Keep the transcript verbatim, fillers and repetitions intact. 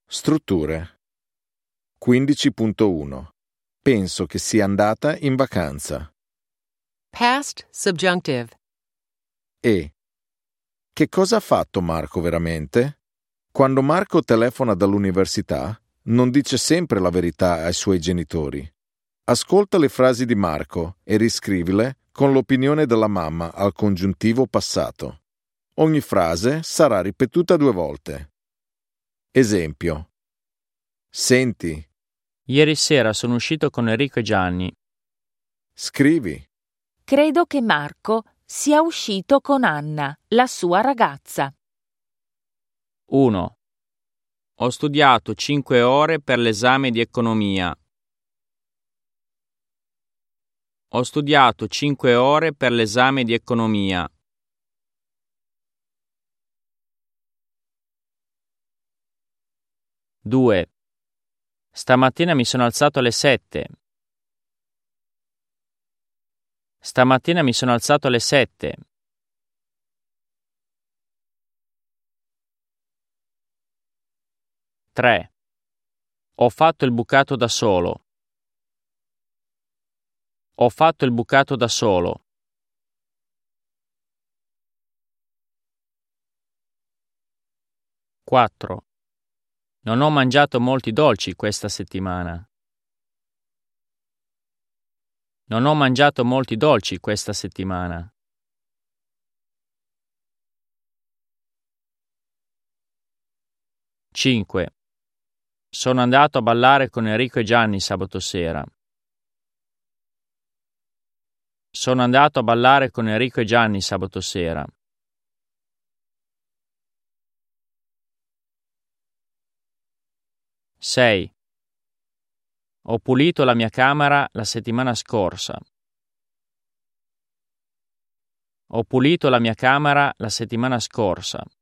Strutture. quindici punto uno. Penso che sia andata in vacanza. Past subjunctive. E. Che cosa ha fatto Marco veramente? Quando Marco telefona dall'università, non dice sempre la verità ai suoi genitori. Ascolta le frasi di Marco e riscrivile con l'opinione della mamma al congiuntivo passato. Ogni frase sarà ripetuta due volte. Esempio. Senti. Ieri sera sono uscito con Enrico e Gianni. Scrivi. Credo che Marco sia uscito con Anna, la sua ragazza. uno. Ho studiato cinque ore per l'esame di economia. Ho studiato cinque ore per l'esame di economia. due. Stamattina mi sono alzato alle sette. Stamattina mi sono alzato alle sette. tre. Ho fatto il bucato da solo. Ho fatto il bucato da solo. quattro. Non ho mangiato molti dolci questa settimana. Non ho mangiato molti dolci questa settimana. cinque. Sono andato a ballare con Enrico e Gianni sabato sera. Sono andato a ballare con Enrico e Gianni sabato sera. sei. Ho pulito la mia camera la settimana scorsa. Ho pulito la mia camera la settimana scorsa.